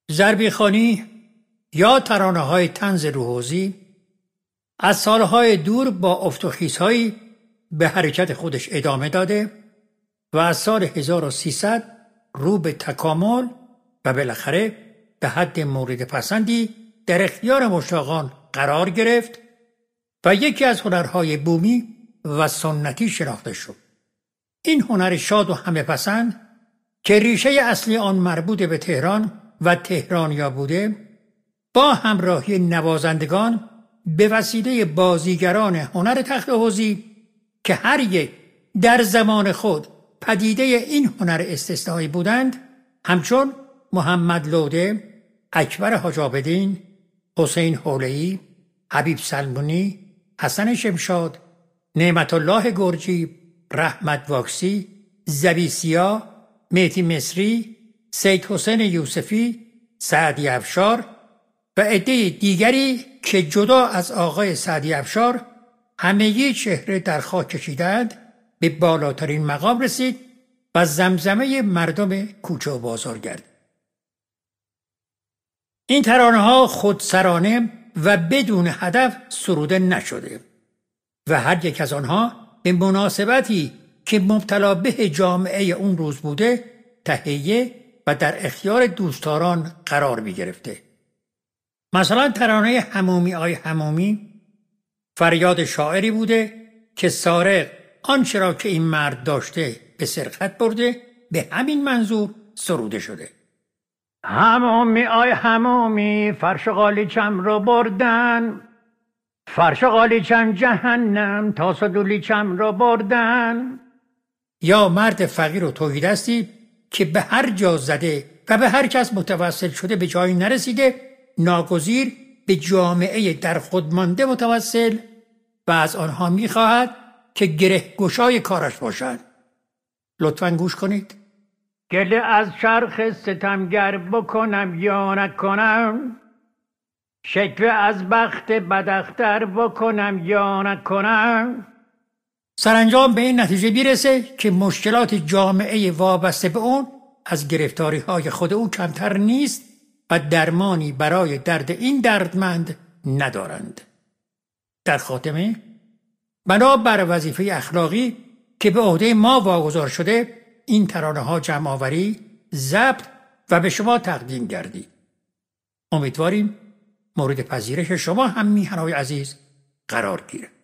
ضربیخوانی یا ترانه‌های طنز روحوزی از سالهای دور با افت و خیزهایی به حرکت خودش ادامه داده و از سال 1300 رو به تکامل و بالاخره به حد مورد پسندی در اختیار مشتاقان قرار گرفت و یکی از هنرهای بومی و سنتی شناخته شد. این هنر شاد و همه پسند که ریشه اصلی آن مربوط به تهران و تهرانیا بوده، با همراهی نوازندگان به وسیله بازیگران هنر تخت‌حوزی که هر یک در زمان خود پدیده این هنر استثنایی بودند، همچون محمد لوده، اکبر حاج عابدین، حسین حوله‌ای، حبیب سلمونی، حسن شمشاد، نعمت الله گرجی، رحمت واکسی، زبیسیا، مهدی مصری، سید حسین یوسفی، سعدی افشار و عده دیگری که جدا از آقای سعدی افشار همگی چهره در خاک کشیدند، به بالاترین مقام رسید و زمزمه مردم کوچه و بازار گردید. این ترانه‌ها خودسرانه و بدون هدف سروده نشده و هر یک از آنها به مناسبتی که مبتلا به جامعه اون روز بوده تهیه و در اختیار دوستداران قرار می گرفته. مثلا ترانه همومی آی همومی فریاد شاعری بوده که سارق آنچه را که این مرد داشته به سرقت برده، به همین منظور سروده شده. همومی آی همومی فرش قالیچم رو بردن، فرش قالیچم جهنم تا صدولیچم رو بردن. یا مرد فقیر و توحیدستی که به هر جا زده و به هر کس متوسل شده به جایی نرسیده، ناگزیر به جامعه در خود مانده متوسل و از آنها می‌خواهد که گره گشای کارش باشند. لطفاً گوش کنید. گله از چرخ ستمگر بکنم یا نکنم، شکوه از بخت بداختر بکنم یا نکنم. سرانجام به این نتیجه بیرسه که مشکلات جامعه وابسته به اون از گرفتاری‌های خود او کمتر نیست و درمانی برای درد این دردمند ندارند. در خاتمه بنا بر وظیفه اخلاقی که به عهده ما واگذار شده، این ترانه‌ها جمع‌آوری، ضبط و به شما تقدیم گردید. امیدواریم مورد پذیرش شما هم میهن‌های عزیز قرار گیرد.